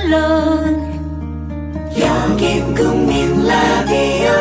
물론 여긴 국민 라디오.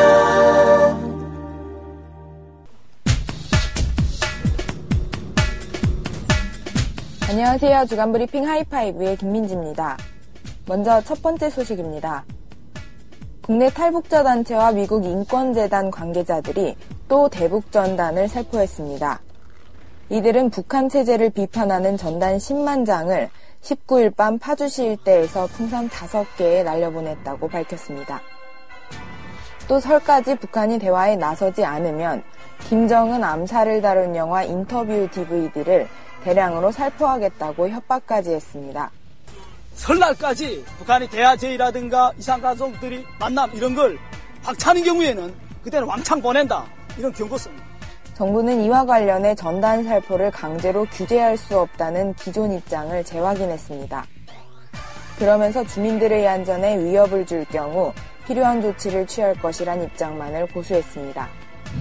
안녕하세요. 주간브리핑 하이파이브의 김민지입니다. 먼저 첫 번째 소식입니다. 국내 탈북자 단체와 미국 인권재단 관계자들이 또 대북 전단을 살포했습니다. 이들은 북한 체제를 비판하는 전단 10만 장을 19일 밤 파주시 일대에서 풍선 5개에 날려보냈다고 밝혔습니다. 또 설까지 북한이 대화에 나서지 않으면 김정은 암살을 다룬 영화 인터뷰 DVD를 대량으로 살포하겠다고 협박까지 했습니다. 설날까지 북한이 대화 제의라든가 이산가족들이 만남 이런 걸 박차는 경우에는 그때는 왕창 보낸다. 이런 경고 씁니다. 정부는 이와 관련해 전단 살포를 강제로 규제할 수 없다는 기존 입장을 재확인했습니다. 그러면서 주민들의 안전에 위협을 줄 경우 필요한 조치를 취할 것이란 입장만을 고수했습니다.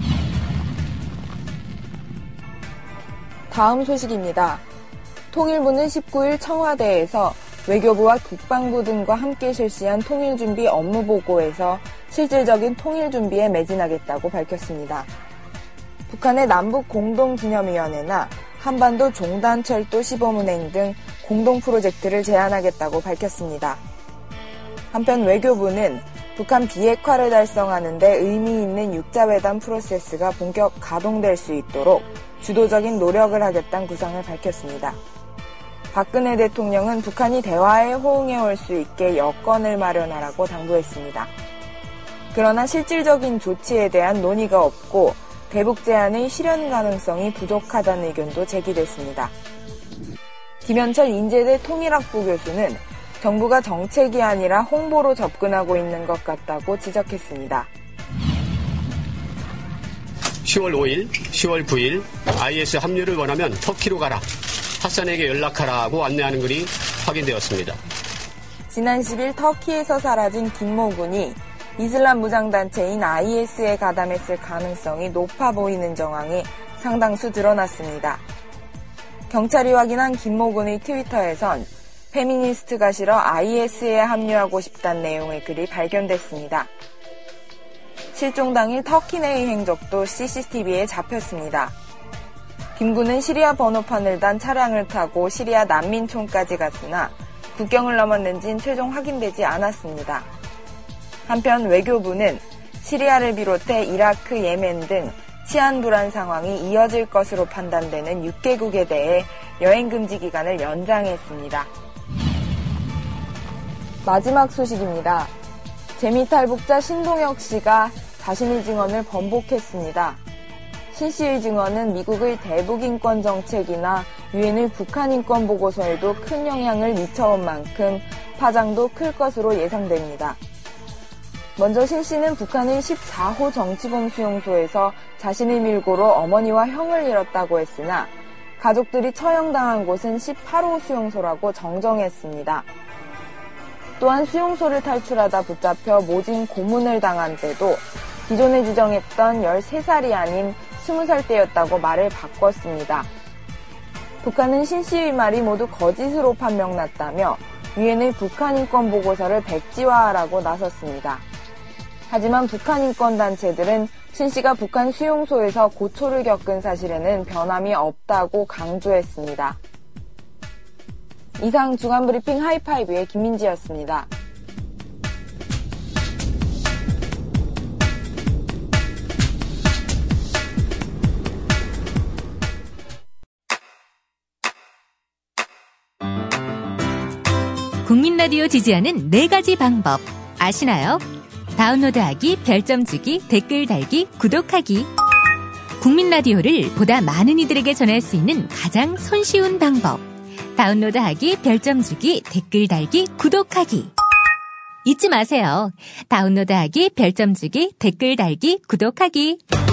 다음 소식입니다. 통일부는 19일 청와대에서 외교부와 국방부 등과 함께 실시한 통일준비 업무보고에서 실질적인 통일준비에 매진하겠다고 밝혔습니다. 북한의 남북공동기념위원회나 한반도 종단철도 시범운행 등 공동 프로젝트를 제안하겠다고 밝혔습니다. 한편 외교부는 북한 비핵화를 달성하는 데 의미 있는 육자회담 프로세스가 본격 가동될 수 있도록 주도적인 노력을 하겠다는 구상을 밝혔습니다. 박근혜 대통령은 북한이 대화에 호응해 올 수 있게 여건을 마련하라고 당부했습니다. 그러나 실질적인 조치에 대한 논의가 없고 대북 제안의 실현 가능성이 부족하다는 의견도 제기됐습니다. 김현철 인제대 통일학부 교수는 정부가 정책이 아니라 홍보로 접근하고 있는 것 같다고 지적했습니다. 10월 5일, 10월 9일 IS 합류를 원하면 터키로 가라. 하산에게 연락하라고 안내하는 글이 확인되었습니다. 지난 10일 터키에서 사라진 김모 군이 이슬람 무장단체인 IS에 가담했을 가능성이 높아 보이는 정황이 상당수 드러났습니다. 경찰이 확인한 김모 군의 트위터에선 페미니스트가 싫어 IS에 합류하고 싶다는 내용의 글이 발견됐습니다. 실종 당일 터키 내의 행적도 CCTV에 잡혔습니다. 김 군은 시리아 번호판을 단 차량을 타고 시리아 난민촌까지 갔으나 국경을 넘었는지는 최종 확인되지 않았습니다. 한편 외교부는 시리아를 비롯해 이라크, 예멘 등 치안 불안 상황이 이어질 것으로 판단되는 6개국에 대해 여행금지 기간을 연장했습니다. 마지막 소식입니다. 재미탈북자 신동혁 씨가 자신의 증언을 번복했습니다. 신 씨의 증언은 미국의 대북인권 정책이나 유엔의 북한인권 보고서에도 큰 영향을 미쳐온 만큼 파장도 클 것으로 예상됩니다. 먼저 신 씨는 북한의 14호 정치범 수용소에서 자신의 밀고로 어머니와 형을 잃었다고 했으나 가족들이 처형당한 곳은 18호 수용소라고 정정했습니다. 또한 수용소를 탈출하다 붙잡혀 모진 고문을 당한 때도 기존에 주장했던 13살이 아닌 20살 때였다고 말을 바꿨습니다. 북한은 신 씨의 말이 모두 거짓으로 판명났다며 유엔의 북한인권 보고서를 백지화하라고 나섰습니다. 하지만 북한인권단체들은 신 씨가 북한 수용소에서 고초를 겪은 사실에는 변함이 없다고 강조했습니다. 이상 주간브리핑 하이파이브의 김민지였습니다. 국민 라디오 지지하는 4가지 방법 아시나요? 다운로드하기, 별점 주기, 댓글 달기, 구독하기. 국민 라디오를 보다 많은 이들에게 전할 수 있는 가장 손쉬운 방법. 다운로드하기, 별점 주기, 댓글 달기, 구독하기. 잊지 마세요. 다운로드하기, 별점 주기, 댓글 달기, 구독하기.